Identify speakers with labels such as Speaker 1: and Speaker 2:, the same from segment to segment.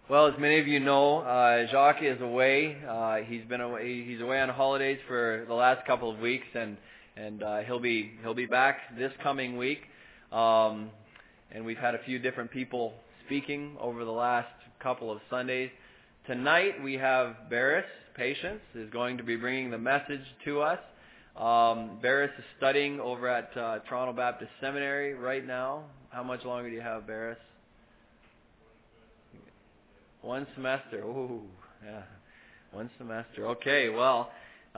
Speaker 1: Well, as many of you know, Jacques is away. He's away on holidays for the last couple of weeks, and he'll be back this coming week. And we've had a few different people speaking over the last couple of Sundays. Tonight we have Barris Patience is going to be bringing the message to us. Barris is studying over at Toronto Baptist Seminary right now. How much longer do you have, Barris? 1 semester. Ooh, yeah. 1 semester. Okay, well,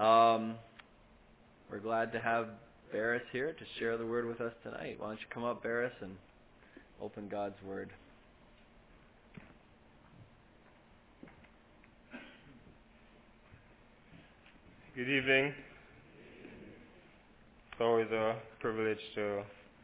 Speaker 1: we're glad to have Barris here to share the word with us tonight. Why don't you come up, Barris, and open God's word.
Speaker 2: Good evening. It's always a privilege to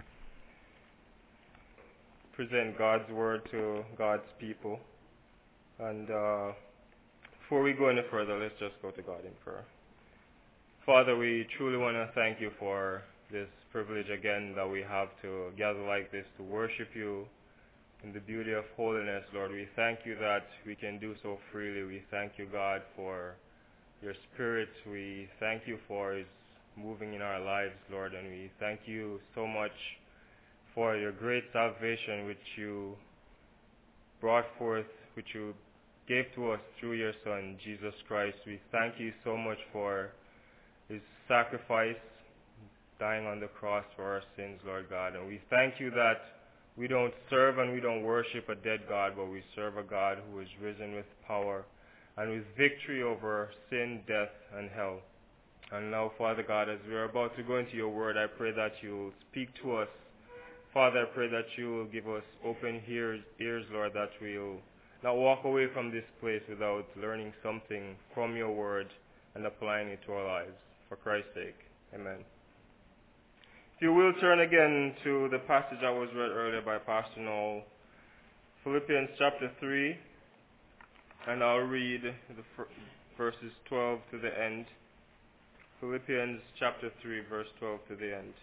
Speaker 2: present God's word to God's people. And before we go any further, let's just go to God in prayer. Father, we truly want to thank you for this privilege again that we have to gather like this to worship you in the beauty of holiness, Lord. We thank you that we can do so freely. We thank you, God, for your Spirit. We thank you for his moving in our lives, Lord. And we thank you so much for your great salvation which you brought forth, which you gave to us through your Son, Jesus Christ. We thank you so much for his sacrifice, dying on the cross for our sins, Lord God. And we thank you that we don't serve and we don't worship a dead God, but we serve a God who is risen with power and with victory over sin, death, and hell. And now, Father God, as we are about to go into your word, I pray that you will speak to us. Father, I pray that you will give us open ears, Lord, that we'll not walk away from this place without learning something from your word and applying it to our lives. For Christ's sake, amen. If you will turn again to the passage that was read earlier by Pastor Noel, Philippians chapter 3, and I'll read the verses 12 to the end. Philippians chapter 3, verse 12 to the end.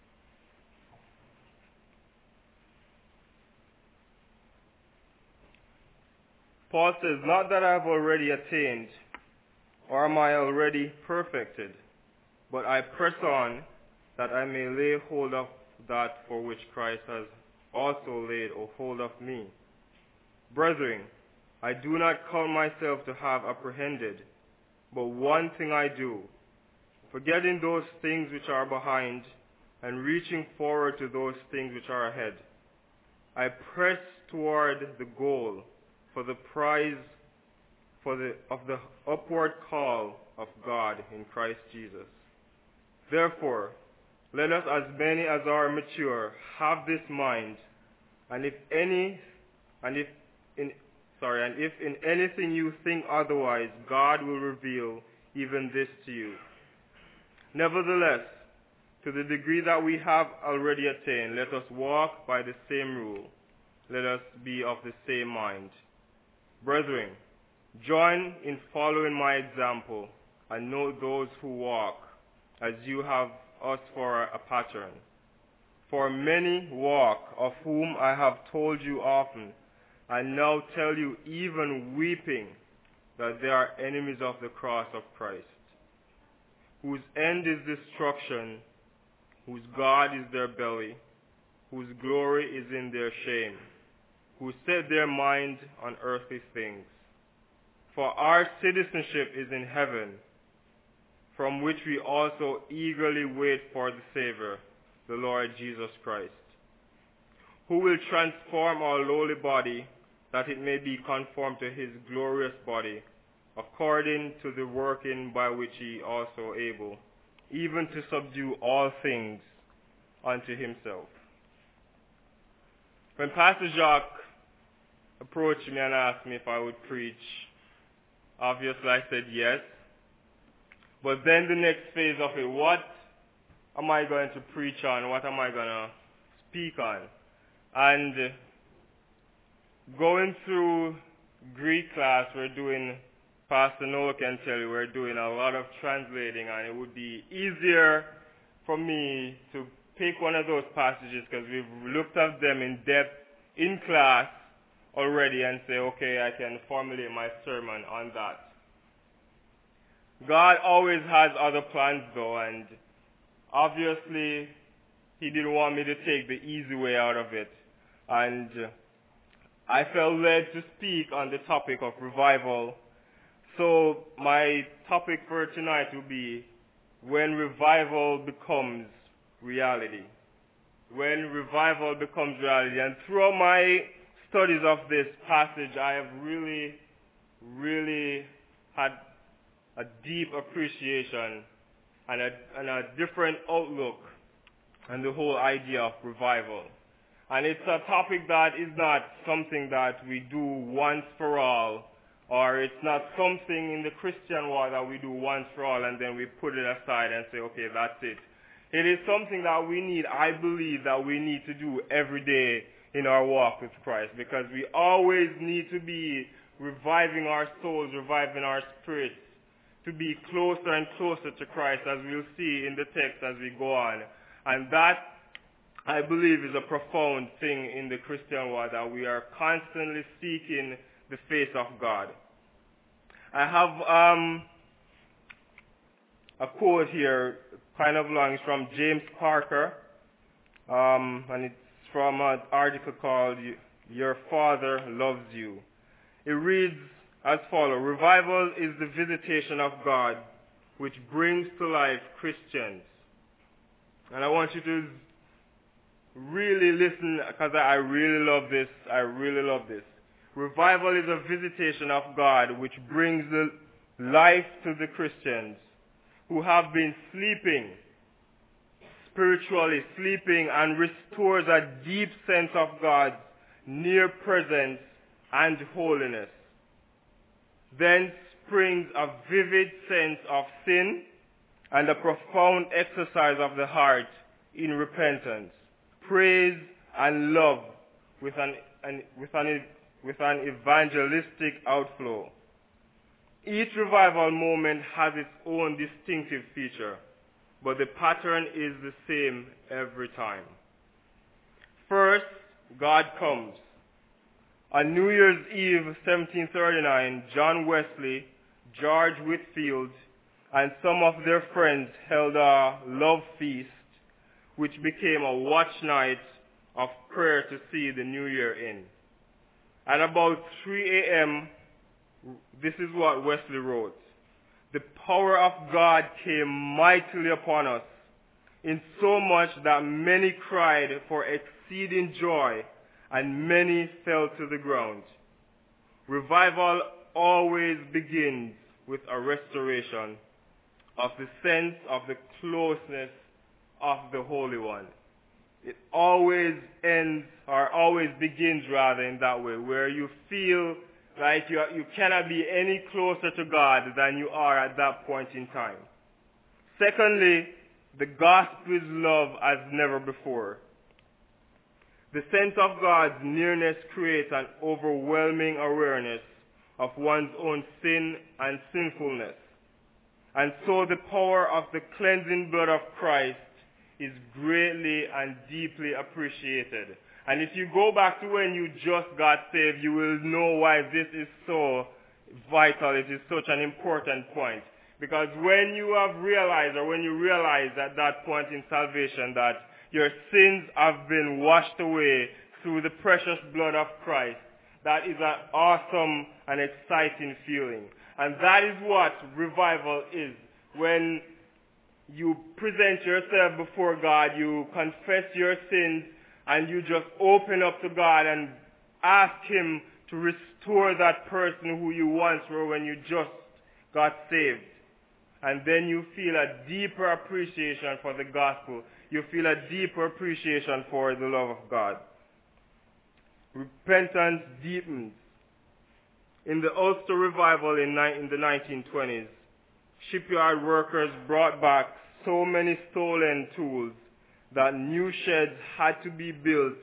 Speaker 2: Paul says, "Not that I have already attained, or am I already perfected, but I press on, that I may lay hold of that for which Christ has also laid hold of me. Brethren, I do not count myself to have apprehended, but one thing I do, forgetting those things which are behind, and reaching forward to those things which are ahead. I press toward the goal, for the prize of the upward call of God in Christ Jesus. Therefore, let us, as many as are mature, have this mind, and if in anything you think otherwise, God will reveal even this to you. Nevertheless, to the degree that we have already attained, let us walk by the same rule. Let us be of the same mind. Brethren, join in following my example, and know those who walk, as you have us for a pattern. For many walk, of whom I have told you often, and now tell you even weeping, that they are enemies of the cross of Christ, whose end is destruction, whose God is their belly, whose glory is in their shame, who set their mind on earthly things. For our citizenship is in heaven, from which we also eagerly wait for the Savior, the Lord Jesus Christ, who will transform our lowly body, that it may be conformed to his glorious body, according to the working by which he also able, even to subdue all things unto himself." When Pastor Jacques approached me and asked me if I would preach, obviously I said yes. But then the next phase of it, what am I going to preach on? What am I going to speak on? And going through Greek class, Pastor Noah can tell you, we're doing a lot of translating, and it would be easier for me to pick one of those passages because we've looked at them in depth in class already and say, okay, I can formulate my sermon on that. God always has other plans though, and obviously he didn't want me to take the easy way out of it. And I felt led to speak on the topic of revival. So my topic for tonight will be when revival becomes reality. When revival becomes reality. And throughout my studies of this passage, I have really, really had a deep appreciation and a different outlook on the whole idea of revival. And it's a topic that is not something that we do once for all, or it's not something in the Christian world that we do once for all and then we put it aside and say, okay, that's it. It is something that we need, I believe, that we need to do every day in our walk with Christ, because we always need to be reviving our souls, reviving our spirits, to be closer and closer to Christ, as we'll see in the text as we go on. And that, I believe, is a profound thing in the Christian world, that we are constantly seeking the face of God. I have a quote here, kind of long, it's from James Parker, and it's from an article called Your Father Loves You. It reads as follows: revival is the visitation of God which brings to life Christians. And I want you to really listen, because I really love this. I really love this. Revival is a visitation of God which brings the life to the Christians who have been sleeping, spiritually sleeping, and restores a deep sense of God's near presence and holiness. Then springs a vivid sense of sin and a profound exercise of the heart in repentance, praise, and love with an evangelistic outflow. Each revival moment has its own distinctive feature, but the pattern is the same every time. First, God comes. On New Year's Eve 1739, John Wesley, George Whitefield, and some of their friends held a love feast, which became a watch night of prayer to see the new year in. At about 3 a.m., this is what Wesley wrote: the power of God came mightily upon us, in so much that many cried for exceeding joy, and many fell to the ground. Revival always begins with a restoration of the sense of the closeness of the Holy One. It always ends, or always begins rather, in that way, where you feel like you cannot be any closer to God than you are at that point in time. Secondly, the gospel is love as never before. The sense of God's nearness creates an overwhelming awareness of one's own sin and sinfulness. And so the power of the cleansing blood of Christ is greatly and deeply appreciated. And if you go back to when you just got saved, you will know why this is so vital. It is such an important point. Because when you have realized, or when you realize at that point in salvation that your sins have been washed away through the precious blood of Christ, that is an awesome and exciting feeling. And that is what revival is. When you present yourself before God, you confess your sins, and you just open up to God and ask Him to restore that person who you once were when you just got saved. And then you feel a deeper appreciation for the gospel. You feel a deeper appreciation for the love of God. Repentance deepens. In the Ulster revival in the 1920s, shipyard workers brought back so many stolen tools that new sheds had to be built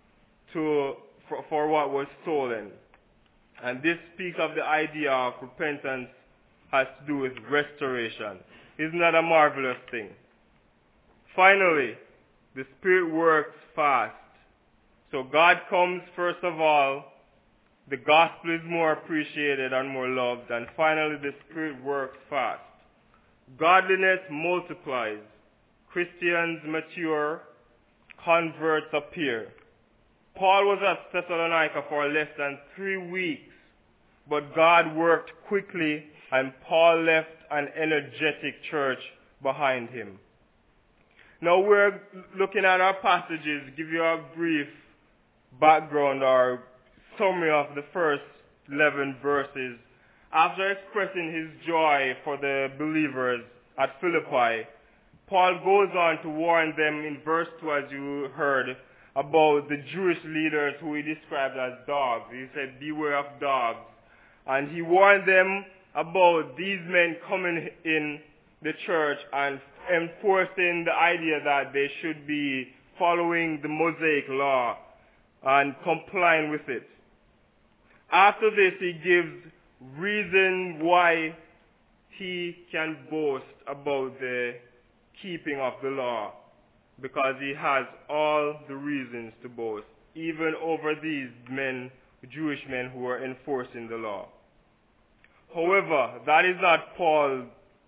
Speaker 2: for what was stolen. And this speaks of the idea of repentance has to do with restoration. Isn't that a marvelous thing? Finally, the Spirit works fast. So God comes first of all The gospel is more appreciated and more loved. And finally, the Spirit works fast. Godliness multiplies. Christians mature. Converts appear. Paul was at Thessalonica for less than 3 weeks, but God worked quickly and Paul left an energetic church behind him. Now we're looking at our passages, give you a brief background or summary of the first 11 verses. After expressing his joy for the believers at Philippi, Paul goes on to warn them in verse 2, as you heard, about the Jewish leaders who he described as dogs. He said, beware of dogs. And he warned them about these men coming in the church and enforcing the idea that they should be following the Mosaic law and complying with it. After this, he gives reason why he can boast about the keeping of the law, because he has all the reasons to boast, even over these men, Jewish men who are enforcing the law. However, that is not Paul's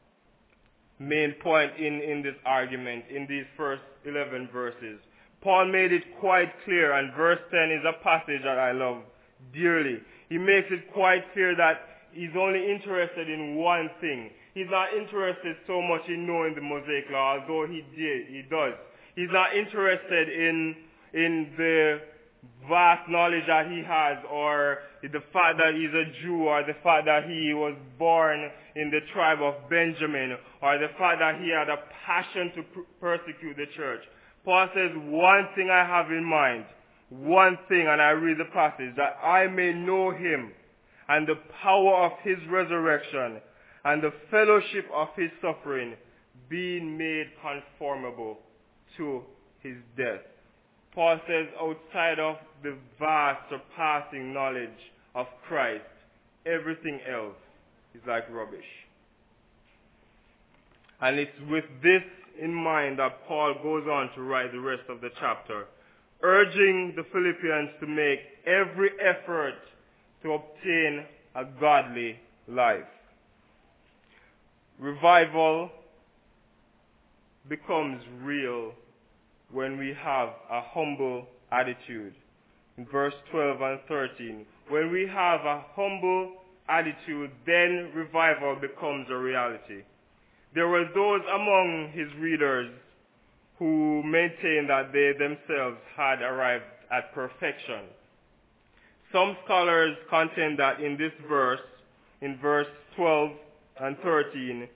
Speaker 2: main point in this argument, in these first 11 verses. Paul made it quite clear, and verse 10 is a passage that I love dearly. He makes it quite clear that he's only interested in one thing. He's not interested so much in knowing the Mosaic law, although he does. He's not interested in the vast knowledge that he has, or the fact that he's a Jew, or the fact that he was born in the tribe of Benjamin, or the fact that he had a passion to persecute the church. Paul says, one thing I have in mind, one thing, and I read the passage, that I may know him and the power of his resurrection and the fellowship of his suffering, being made conformable to his death. Paul says, outside of the vast, surpassing knowledge of Christ, everything else is like rubbish. And it's with this in mind that Paul goes on to write the rest of the chapter, urging the Philippians to make every effort to obtain a godly life. Revival becomes real when we have a humble attitude. In verse 12 and 13, when we have a humble attitude, then revival becomes a reality. There were those among his readers who maintained that they themselves had arrived at perfection. Some scholars contend that in this verse, in verse 12 and 13,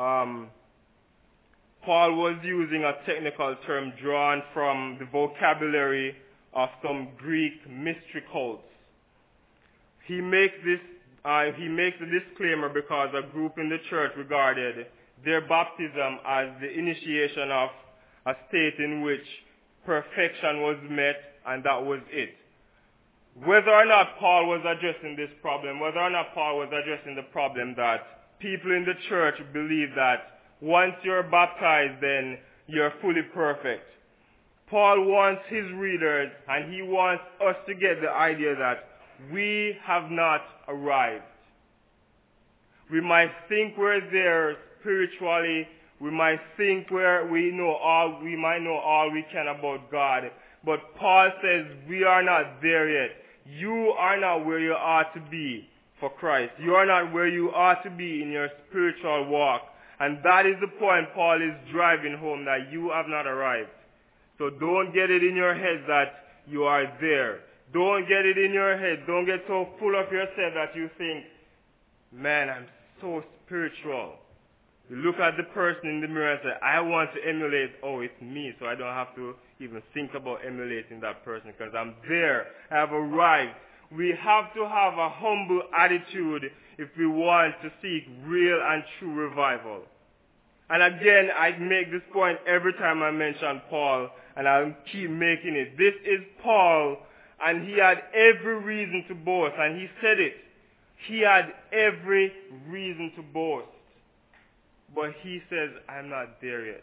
Speaker 2: Paul was using a technical term drawn from the vocabulary of some Greek mystery cults. He makes a disclaimer because a group in the church regarded their baptism as the initiation of a state in which perfection was met, and that was it. Whether or not Paul was addressing this problem, whether or not Paul was addressing the problem that people in the church believe that once you're baptized, then you're fully perfect. Paul wants his readers, and he wants us to get the idea that we have not arrived. We might think we're there spiritually. We might think we might know all we can about God. But Paul says we are not there yet. You are not where you ought to be for Christ. You are not where you ought to be in your spiritual walk. And that is the point Paul is driving home, that you have not arrived. So don't get it in your head that you are there. Don't get it in your head. Don't get so full of yourself that you think, man, I'm so spiritual. You look at the person in the mirror and say, I want to emulate, oh, it's me, so I don't have to even think about emulating that person because I'm there. I have arrived. We have to have a humble attitude if we want to seek real and true revival. And again, I make this point every time I mention Paul, and I'll keep making it. This is Paul, and he had every reason to boast, and he said it. He had every reason to boast. But he says, I'm not there yet.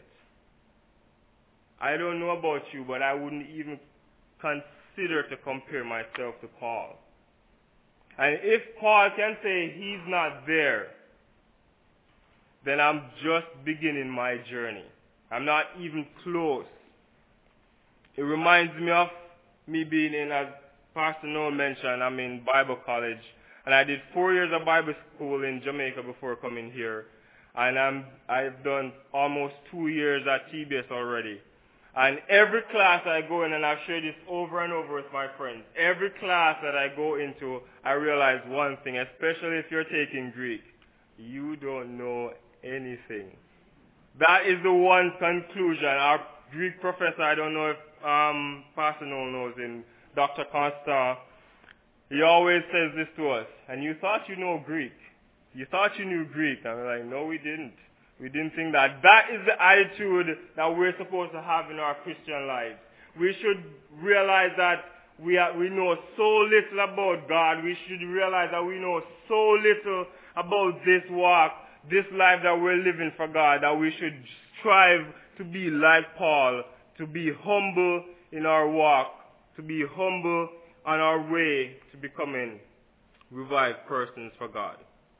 Speaker 2: I don't know about you, but I wouldn't even consider to compare myself to Paul. And if Paul can say he's not there, then I'm just beginning my journey. I'm not even close. It reminds me of me being in, as Pastor Noel mentioned, I'm in Bible college. And I did 4 years of Bible school in Jamaica before coming here. And I've done almost 2 years at TBS already. And every class I go in, and I've shared this over and over with my friends, every class that I go into, I realize one thing, especially if you're taking Greek. You don't know anything. That is the one conclusion. Our Greek professor, I don't know if Pastor Noel knows him, Dr. Constant, he always says this to us, and you thought you know Greek. You thought you knew Greek. And we're like, no, we didn't. We didn't think that. That is the attitude that we're supposed to have in our Christian lives. We should realize that we know so little about God. We should realize that we know so little about this walk, this life that we're living for God, that we should strive to be like Paul, to be humble in our walk, to be humble on our way to becoming revived persons for God.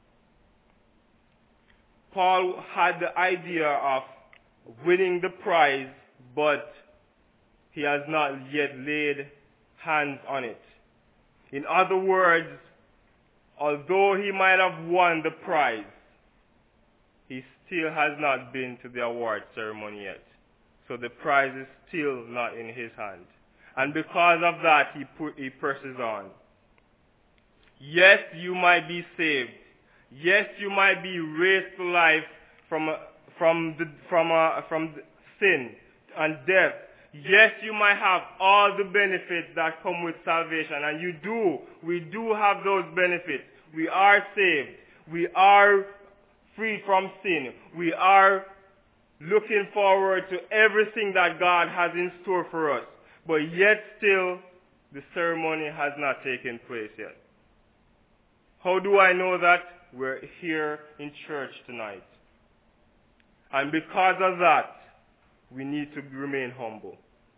Speaker 2: Paul had the idea of winning the prize, but he has not yet laid hands on it. In other words, although he might have won the prize, he still has not been to the award ceremony yet. So the prize is still not in his hand. And because of that, he presses on. Yes, you might be saved. Yes, you might be raised to life from sin and death. Yes, you might have all the benefits that come with salvation, and we do have those benefits. We are saved. We are free from sin. We are looking forward to everything that God has in store for us. But yet still, the ceremony has not taken place yet. How do I know that? We're here in church tonight. And because of that, we need to remain humble.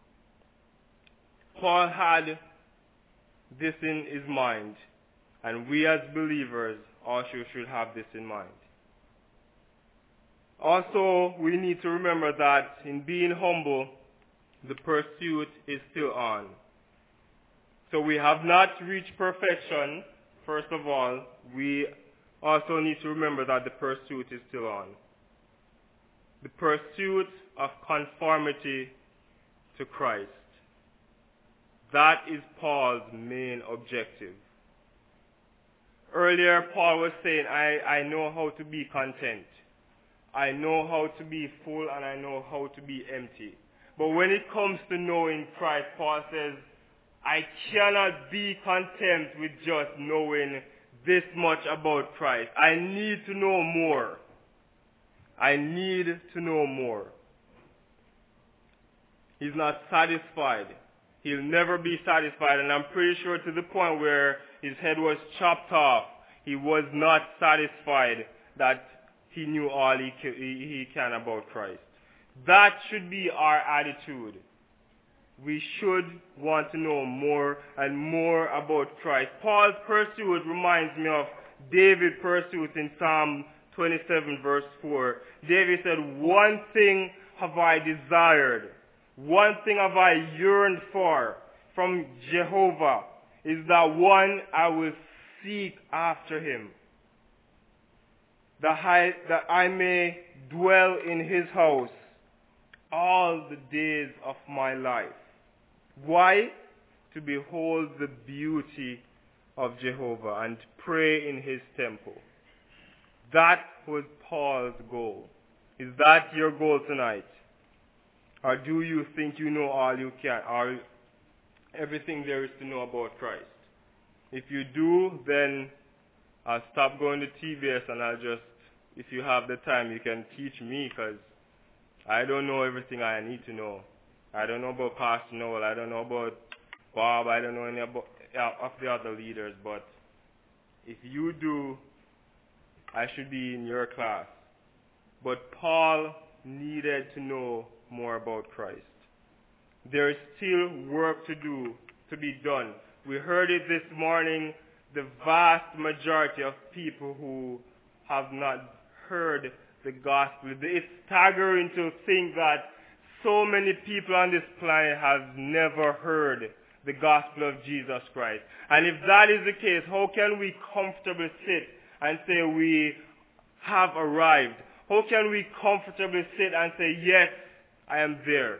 Speaker 2: Paul had this in his mind, and we as believers also should have this in mind. Also, we need to remember that in being humble, the pursuit is still on. So we have not reached perfection. First of all, we also need to remember that the pursuit is still on. The pursuit of conformity to Christ. That is Paul's main objective. Earlier, Paul was saying, I know how to be content. I know how to be full, and I know how to be empty. But when it comes to knowing Christ, Paul says, I cannot be content with just knowing this much about Christ. I need to know more. I need to know more. He's not satisfied. He'll never be satisfied. And I'm pretty sure to the point where his head was chopped off, he was not satisfied that he knew all he can about Christ. That should be our attitude. We should want to know more and more about Christ. Paul's pursuit reminds me of David's pursuit in Psalm 27 verse 4. David said, one thing have I desired, one thing have I yearned for from Jehovah, is that one I will seek after him, that I may dwell in his house all the days of my life. Why? To behold the beauty of Jehovah and pray in his temple. That was Paul's goal. Is that your goal tonight? Or do you think you know all you can, or everything there is to know about Christ? If you do, then I'll stop going to TBS and I'll just, if you have the time, you can teach me, because I don't know everything I need to know. I don't know about Pastor Noel. I don't know about Bob. I don't know any of the other leaders. But if you do, I should be in your class. But Paul needed to know more about Christ. There is still work to do, to be done. We heard it this morning the vast majority of people who have not heard the gospel. It's staggering to think that so many people on this planet have never heard the gospel of Jesus Christ. And if that is the case, how can we comfortably sit and say we have arrived? How can we comfortably sit and say, yes, I am there?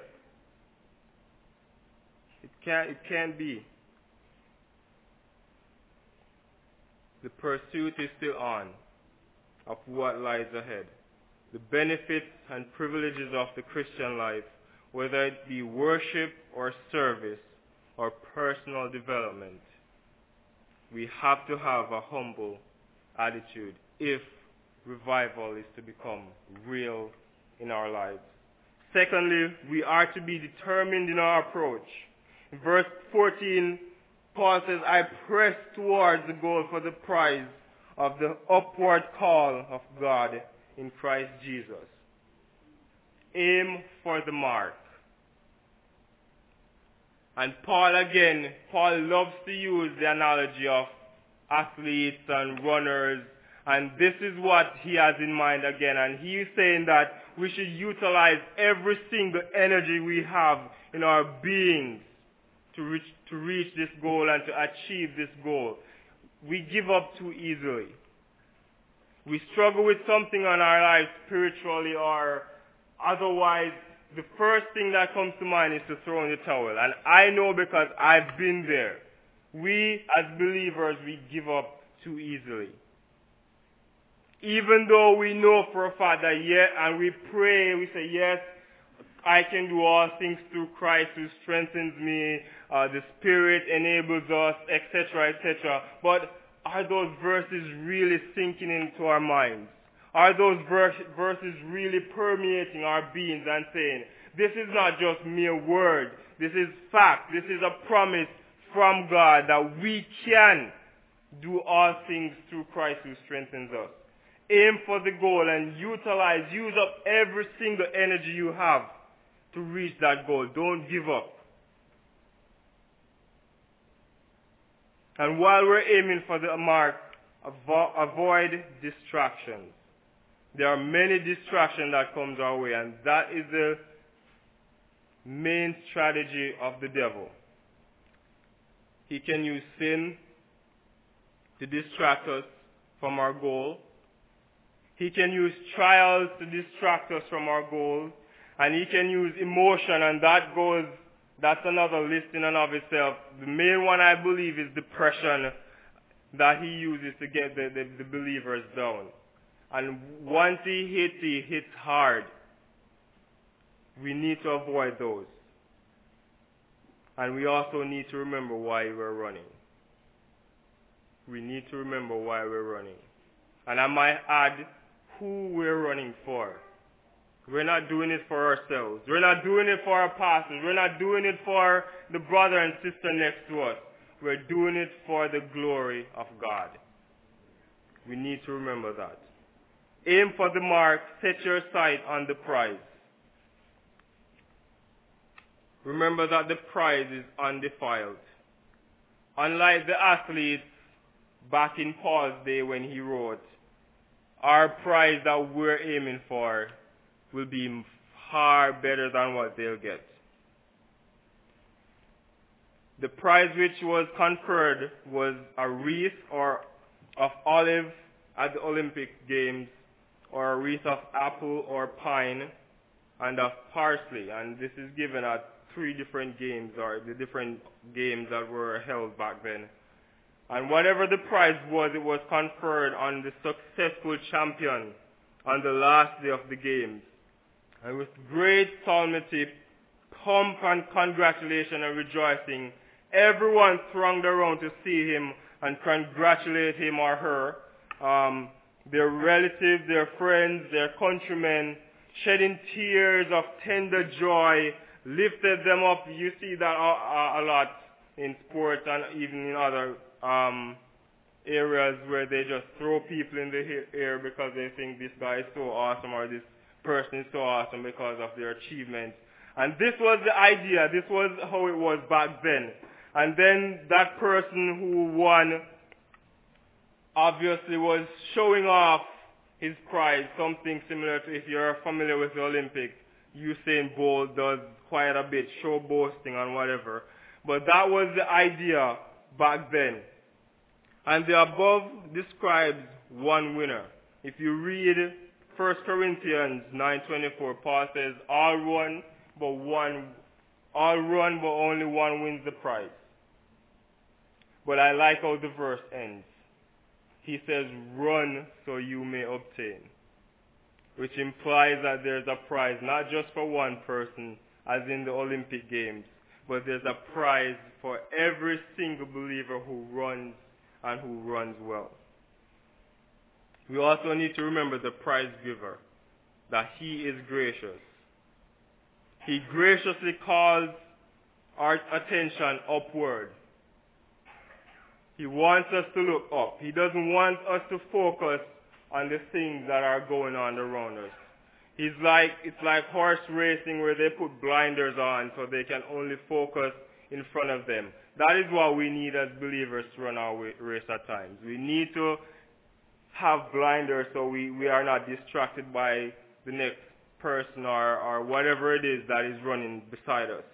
Speaker 2: It can't be. The pursuit is still on of what lies ahead. The benefits and privileges of the Christian life, whether it be worship or service or personal development. We have to have a humble attitude if revival is to become real in our lives. Secondly, we are to be determined in our approach. In verse 14, Paul says, I press towards the goal for the prize of the upward call of God in Christ Jesus. Aim for the mark. And Paul loves to use the analogy of athletes and runners, and this is what he has in mind again. And he is saying that we should utilize every single energy we have in our beings to reach this goal and to achieve this goal. We give up too easily. We struggle with something on our lives spiritually or otherwise. The first thing that comes to mind is to throw in the towel. And I know because I've been there. We as believers, we give up too easily. Even though we know for a fact that and we pray, we say, yes, I can do all things through Christ who strengthens me, the Spirit enables us, etc., etc. But are those verses really sinking into our minds? Are those verses really permeating our beings and saying, this is not just mere word, this is fact, this is a promise from God that we can do all things through Christ who strengthens us. Aim for the goal and use up every single energy you have to reach that goal. Don't give up. And while we're aiming for the mark, avoid distractions. There are many distractions that comes our way, and that is the main strategy of the devil. He can use sin to distract us from our goal. He can use trials to distract us from our goals. And he can use emotion, and that's another list in and of itself. The main one, I believe, is depression that he uses to get the believers down. And once he hits hard. We need to avoid those. And we also need to remember why we're running. We need to remember why we're running. And I might add who we're running for. We're not doing it for ourselves. We're not doing it for our pastors. We're not doing it for the brother and sister next to us. We're doing it for the glory of God. We need to remember that. Aim for the mark. Set your sight on the prize. Remember that the prize is undefiled. Unlike the athletes back in Paul's day when he wrote, our prize that we're aiming for will be far better than what they'll get. The prize which was conferred was a wreath of olive at the Olympic Games, or a wreath of apple or pine, and of parsley. And this is given at 3 different games, or the different games that were held back then. And whatever the prize was, it was conferred on the successful champion on the last day of the games. And with great solemnity, pomp and congratulation and rejoicing, everyone thronged around to see him and congratulate him or her. Their relatives, their friends, their countrymen, shedding tears of tender joy, lifted them up. You see that a lot in sports and even in other areas where they just throw people in the air because they think this guy is so awesome or this person is so awesome because of their achievement. And this was the idea. This was how it was back then. And then that person who won obviously was showing off his pride, something similar to, if you're familiar with the Olympics, Usain Bolt does quite a bit, show boasting and whatever. But that was the idea back then. And the above describes one winner. If you read 1 Corinthians 9:24, Paul says, all run, but only one wins the prize. But I like how the verse ends. He says, run so you may obtain. Which implies that there's a prize, not just for one person, as in the Olympic Games, but there's a prize for every single believer who runs and who runs well. We also need to remember the prize giver, that he is gracious. He graciously calls our attention upward. He wants us to look up. He doesn't want us to focus on the things that are going on around us. It's like horse racing where they put blinders on so they can only focus in front of them. That is what we need as believers to run our race at times. We need to have blinders so we are not distracted by the next person or whatever it is that is running beside us.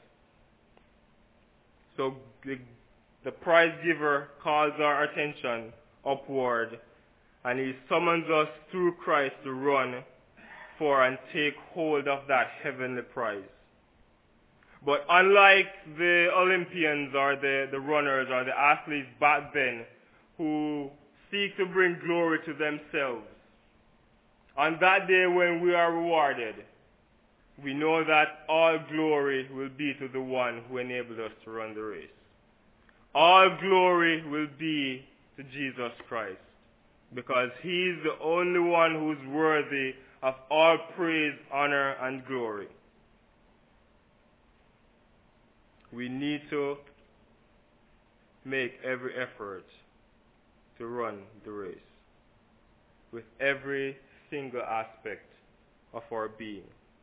Speaker 2: So the prize giver calls our attention upward, and he summons us through Christ to run for and take hold of that heavenly prize. But unlike the Olympians or the runners or the athletes back then who seek to bring glory to themselves, on that day when we are rewarded, we know that all glory will be to the one who enabled us to run the race. All glory will be to Jesus Christ, because he is the only one who is worthy of all praise, honor, and glory. We need to make every effort to run the race with every single aspect of our being.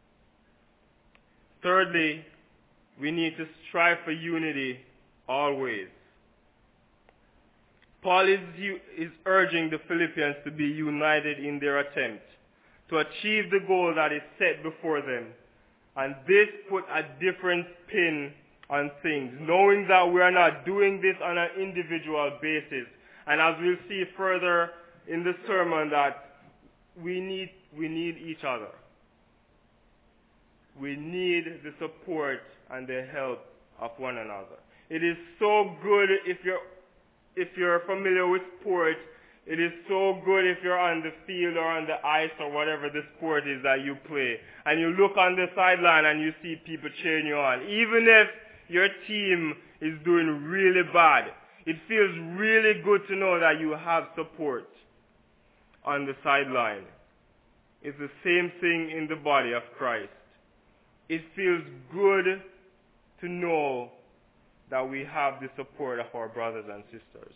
Speaker 2: Thirdly, we need to strive for unity always. Paul is urging the Philippians to be united in their attempt to achieve the goal that is set before them. And this put a different spin on things, knowing that we are not doing this on an individual basis. And as we'll see further in the sermon, that we need each other. We need the support and the help of one another. It is so good if you're familiar with sport. It is so good if you're on the field or on the ice or whatever the sport is that you play, and you look on the sideline and you see people cheering you on. Even if your team is doing really bad, it feels really good to know that you have support on the sideline. It's the same thing in the body of Christ. It feels good to know that we have the support of our brothers and sisters.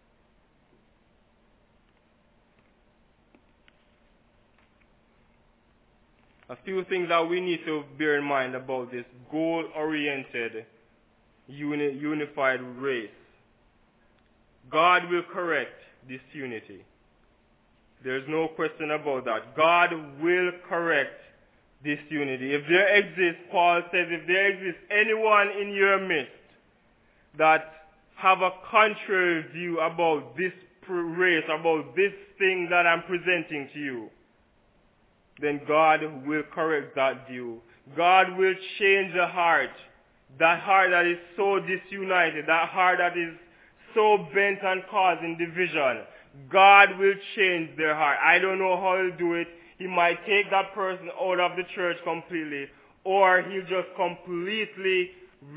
Speaker 2: A few things that we need to bear in mind about this goal-oriented, unified race. God will correct disunity. There's no question about that. God will correct disunity. If there exists, Paul says, if there exists anyone in your midst that have a contrary view about this race, about this thing that I'm presenting to you, then God will correct that view. God will change the heart. That heart that is so disunited, that heart that is so bent on causing division. God will change their heart. I don't know how he'll do it. He might take that person out of the church completely, or he'll just completely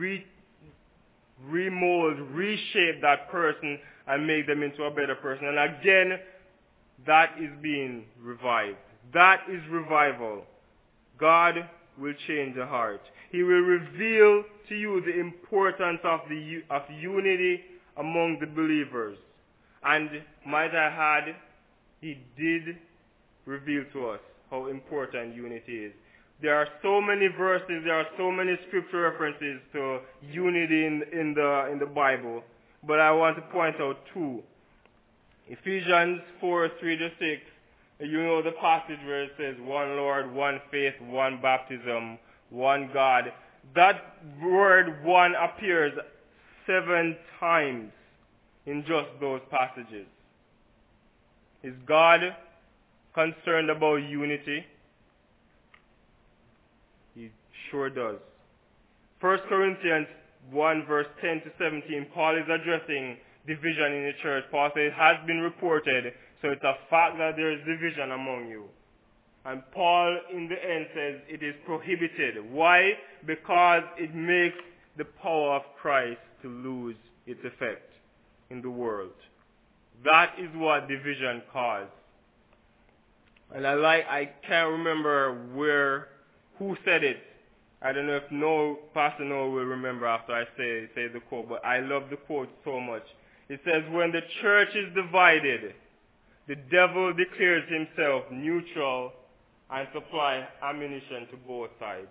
Speaker 2: remold, reshape that person and make them into a better person. And again, that is being revived. That is revival. God will change the heart. He will reveal to you the importance of unity among the believers. And might I add, he did reveal to us how important unity is. There are so many verses, there are so many scripture references to unity in the Bible, but I want to point out two Ephesians 4:3-6, you know the passage where it says one Lord, one faith, one baptism, one God. That word one appears 7 times in just those passages. Is God concerned about unity? He sure does. 1 Corinthians 1 verse 10-17, Paul is addressing division in the church. Paul says it has been reported, so it's a fact that there is division among you. And Paul in the end says it is prohibited. Why? Because it makes the power of Christ to lose its effect in the world. That is what division caused. And I can't remember who said it. I don't know if Pastor Noah will remember after I say the quote, but I love the quote so much. It says, when the church is divided, the devil declares himself neutral and supply ammunition to both sides.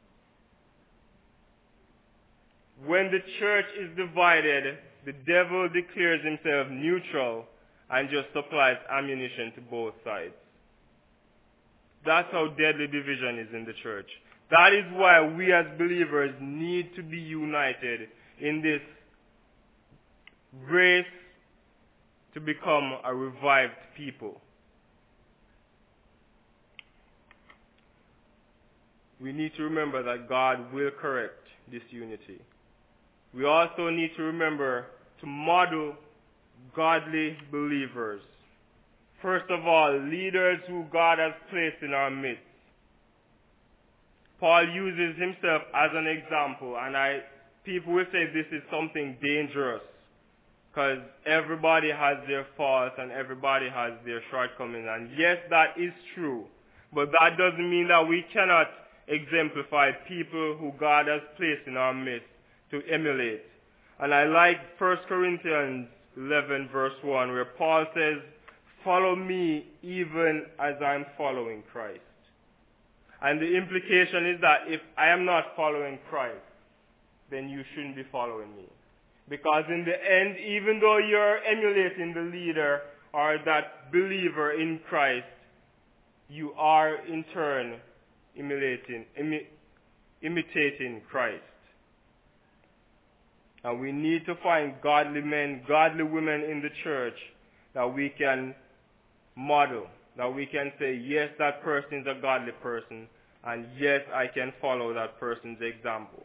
Speaker 2: When the church is divided, the devil declares himself neutral and just supplies ammunition to both sides. That's how deadly division is in the church. That is why we as believers need to be united in this race to become a revived people. We need to remember that God will correct disunity. We also need to remember to model godly believers. First of all, leaders who God has placed in our midst. Paul uses himself as an example, and people will say this is something dangerous because everybody has their faults and everybody has their shortcomings. And yes, that is true, but that doesn't mean that we cannot exemplify people who God has placed in our midst to emulate. And I like 1 Corinthians 11 verse 1 where Paul says, follow me even as I'm following Christ. And the implication is that if I am not following Christ, then you shouldn't be following me. Because in the end, even though you're emulating the leader or that believer in Christ, you are in turn imitating Christ. And we need to find godly men, godly women in the church that we can model, that we can say, yes, that person is a godly person, and yes, I can follow that person's example.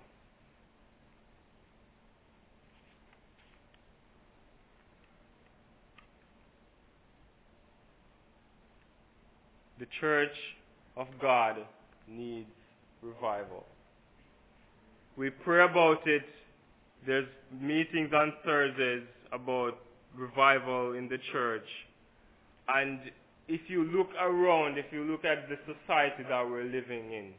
Speaker 2: The church of God needs revival. We pray about it. There's meetings on Thursdays about revival in the church. And if you look around, if you look at the society that we're living in,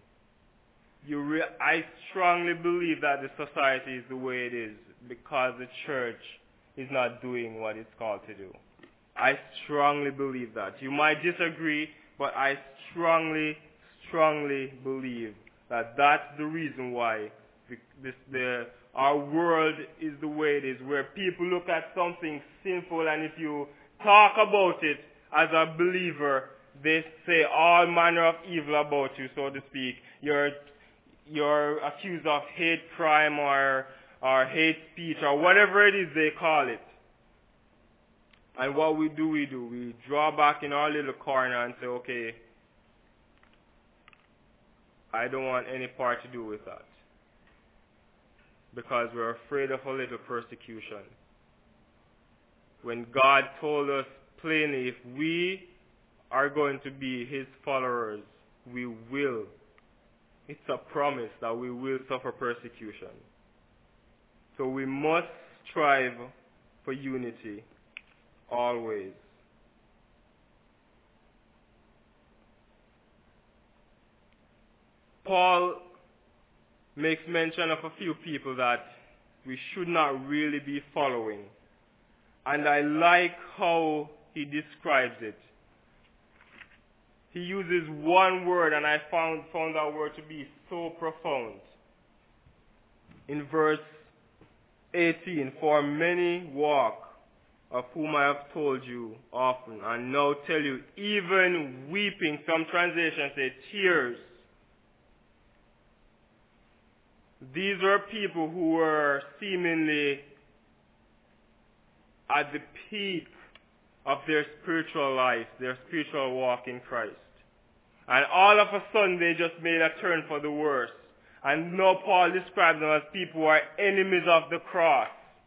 Speaker 2: I strongly believe that the society is the way it is because the church is not doing what it's called to do. I strongly believe that. You might disagree, but I strongly believe that that's the reason why our world is the way it is, where people look at something sinful, and if you talk about it as a believer, they say all manner of evil about you, so to speak. You're accused of hate crime or hate speech or whatever it is they call it. And what we do, we draw back in our little corner and say, okay, I don't want any part to do with that. Because we're afraid of a little persecution. When God told us plainly, if we are going to be his followers, we will. It's a promise that we will suffer persecution. So we must strive for unity always. Paul makes mention of a few people that we should not really be following. And I like how he describes it. He uses one word, and I found that word to be so profound. In verse 18, for many walk of whom I have told you often, and now tell you, even weeping, some translations say tears. These were people who were seemingly at the peak of their spiritual life, their spiritual walk in Christ. And all of a sudden they just made a turn for the worse. And now Paul describes them as people who are enemies of the cross.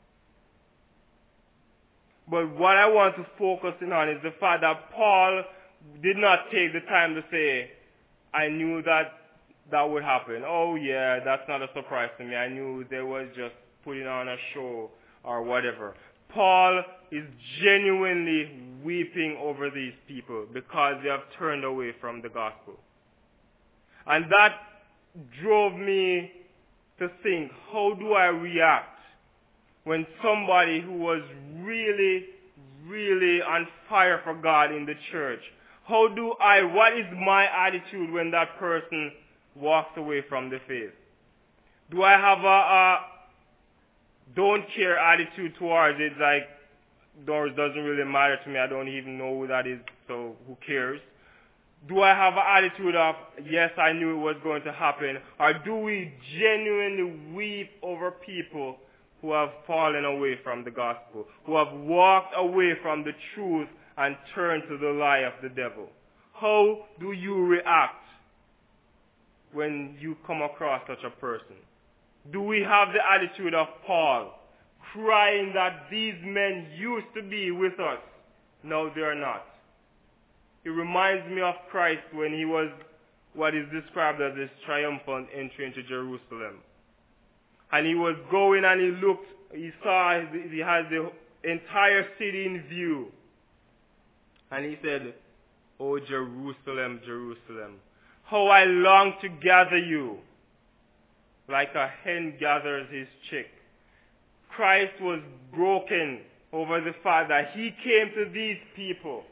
Speaker 2: But what I want to focus in on is the fact that Paul did not take the time to say, I knew that would happen. Oh yeah, that's not a surprise to me. I knew they was just putting on a show or whatever. Paul is genuinely weeping over these people because they have turned away from the gospel. And that drove me to think, how do I react when somebody who was really, really on fire for God in the church, what is my attitude when that person walks away from the faith? Do I have a don't care attitude towards it, like, it doesn't really matter to me, I don't even know who that is, so who cares? Do I have an attitude of, yes, I knew it was going to happen? Or do we genuinely weep over people who have fallen away from the gospel, who have walked away from the truth and turned to the lie of the devil? How do you react when you come across such a person? Do we have the attitude of Paul, crying that these men used to be with us, now they are not? It reminds me of Christ when he was what is described as his triumphant entry into Jerusalem. And he was going and he saw, he had the entire city in view. And he said, "Oh Jerusalem, Jerusalem, how I long to gather you, like a hen gathers his chick." Christ was broken over the fact that he came to these people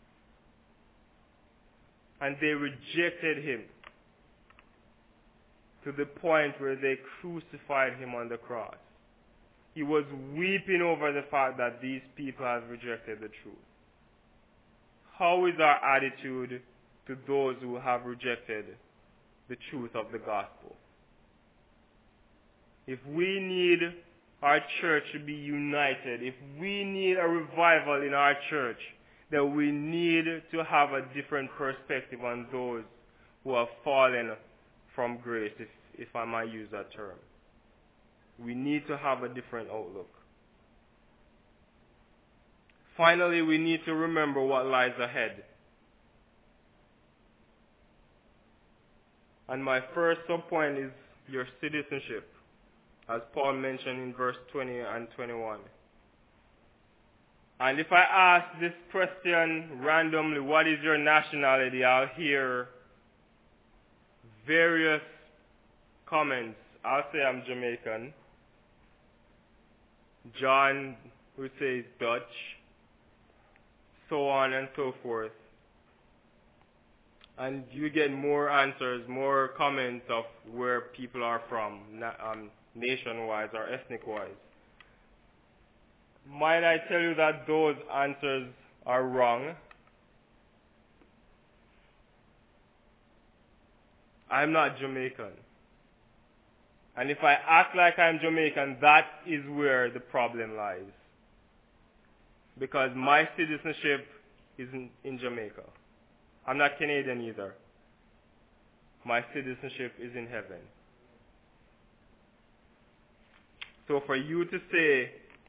Speaker 2: and they rejected him to the point where they crucified him on the cross. He was weeping over the fact that these people have rejected the truth. How is our attitude to those who have rejected the truth of the gospel? If we need our church to be united, if we need a revival in our church, then we need to have a different perspective on those who have fallen from grace, if I might use that term. We need to have a different outlook. Finally, we need to remember what lies ahead. And my first subpoint is your citizenship, as Paul mentioned in verse 20 and 21. And if I ask this question randomly, what is your nationality, I'll hear various comments. I'll say I'm Jamaican. John would say he's Dutch. So on and so forth. And you get more answers, more comments of where people are from, nation-wise or ethnic-wise. Might I tell you that those answers are wrong? I'm not Jamaican. And if I act like I'm Jamaican, that is where the problem lies. Because my citizenship isn't in Jamaica. I'm not Canadian either. My citizenship is in heaven. So for you to say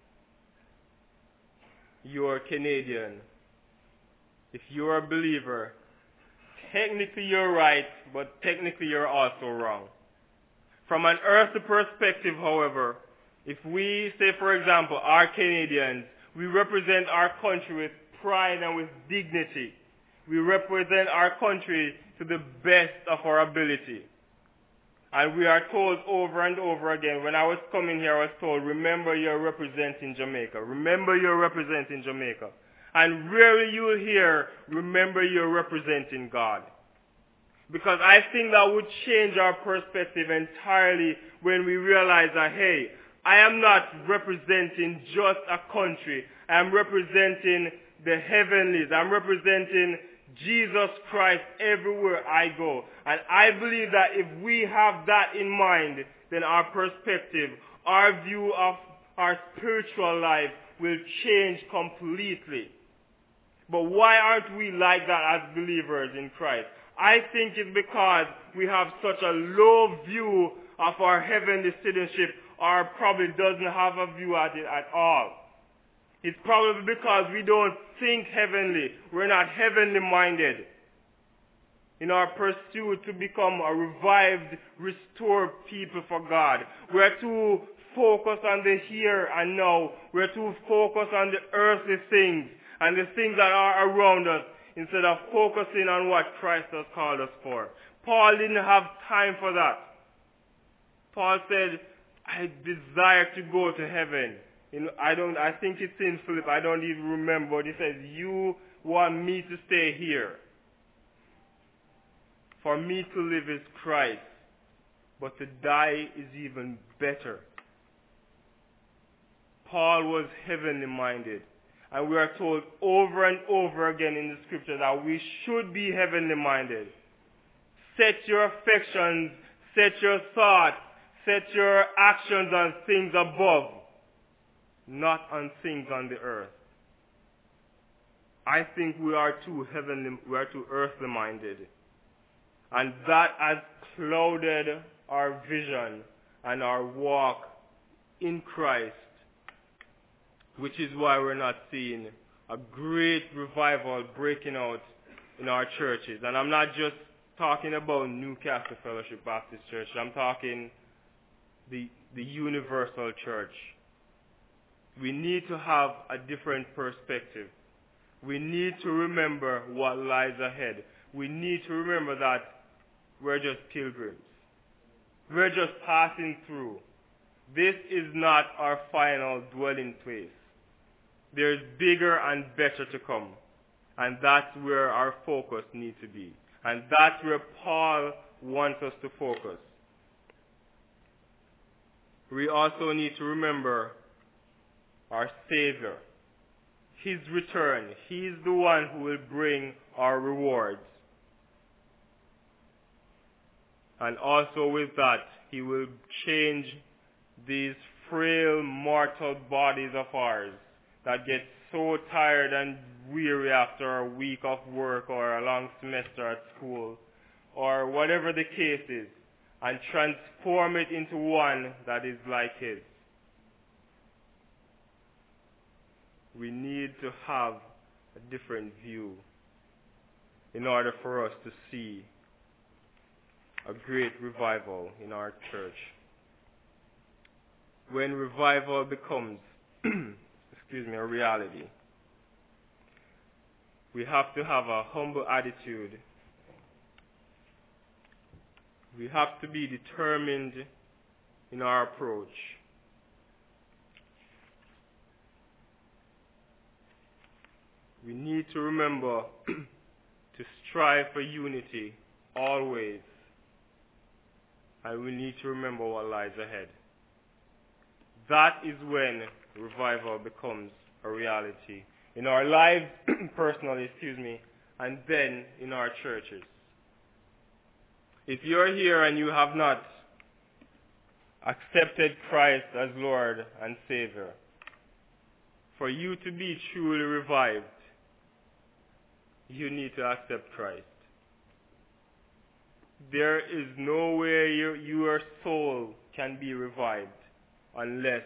Speaker 2: you're Canadian, if you're a believer, technically you're right, but technically you're also wrong. From an earthly perspective, however, if we say, for example, are Canadians, we represent our country with pride and with dignity. We represent our country to the best of our ability. And we are told over and over again, when I was coming here, I was told, remember you're representing Jamaica. Remember you're representing Jamaica. And rarely you will hear, remember you're representing God. Because I think that would change our perspective entirely when we realize that, hey, I am not representing just a country. I am representing the heavenlies. I'm representing Jesus Christ everywhere I go. And I believe that if we have that in mind, then our perspective, our view of our spiritual life will change completely. But why aren't we like that as believers in Christ? I think it's because we have such a low view of our heavenly citizenship, or probably doesn't have a view at it at all. It's probably because we don't think heavenly. We're not heavenly minded in our pursuit to become a revived, restored people for God. We're too focused on the here and now. We're too focused on the earthly things and the things that are around us instead of focusing on what Christ has called us for. Paul didn't have time for that. Paul said, I desire to go to heaven. I think it's in Philip, I don't even remember, but he says, you want me to stay here. For me to live is Christ, but to die is even better. Paul was heavenly minded. And we are told over and over again in the scripture that we should be heavenly minded. Set your affections, set your thoughts, set your actions on things above, not on things on the earth. I think we are too earthly minded. And that has clouded our vision and our walk in Christ, which is why we're not seeing a great revival breaking out in our churches. And I'm not just talking about Newcastle Fellowship Baptist Church. I'm talking the universal church. We need to have a different perspective. We need to remember what lies ahead. We need to remember that we're just pilgrims. We're just passing through. This is not our final dwelling place. There's bigger and better to come. And that's where our focus needs to be. And that's where Paul wants us to focus. We also need to remember our Savior. His return. He's the one who will bring our rewards. And also with that, He will change these frail mortal bodies of ours that get so tired and weary after a week of work or a long semester at school or whatever the case is, and transform it into one that is like His. We need to have a different view in order for us to see a great revival in our church. When revival becomes a reality, we have to have a humble attitude. We have to be determined in our approach. We need to remember to strive for unity always. And we need to remember what lies ahead. That is when revival becomes a reality in our lives, personally, and then in our churches. If you're here and you have not accepted Christ as Lord and Savior, for you to be truly revived, you need to accept Christ. There is no way your soul can be revived unless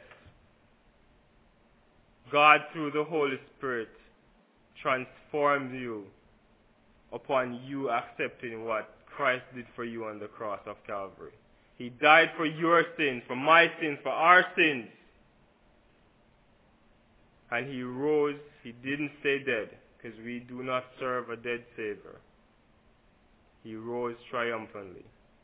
Speaker 2: God, through the Holy Spirit, transforms you upon you accepting what Christ did for you on the cross of Calvary. He died for your sins, for my sins, for our sins. And He rose. He didn't stay dead, because we do not serve a dead Savior. He rose triumphantly.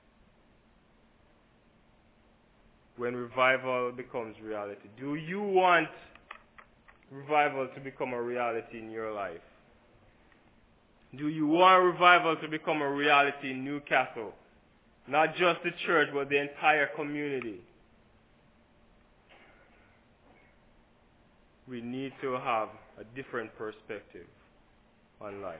Speaker 2: When revival becomes reality. Do you want revival to become a reality in your life? Do you want revival to become a reality in Newcastle? Not just the church, but the entire community. we need to have a different perspective on life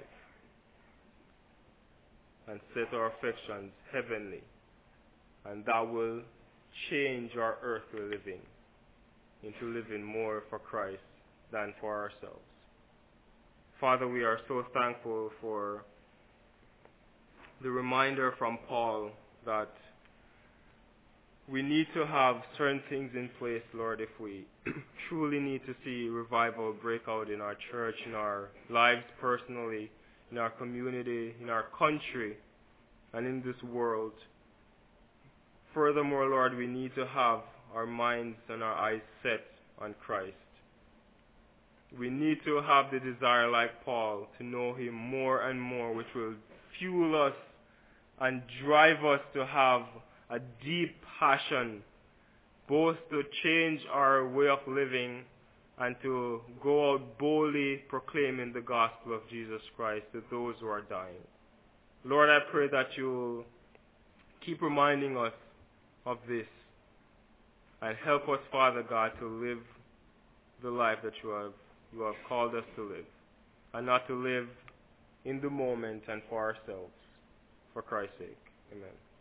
Speaker 2: and set our affections heavenly, and that will change our earthly living into living more for Christ than for ourselves. Father, we are so thankful for the reminder from Paul that we need to have certain things in place, Lord, if we truly need to see revival break out in our church, in our lives personally, in our community, in our country, and in this world. Furthermore, Lord, we need to have our minds and our eyes set on Christ. We need to have the desire, like Paul, to know him more and more, which will fuel us and drive us to have a deep passion, both to change our way of living and to go out boldly proclaiming the gospel of Jesus Christ to those who are dying. Lord, I pray that you keep reminding us of this and help us, Father God, to live the life that you have called us to live, and not to live in the moment and for ourselves, for Christ's sake. Amen.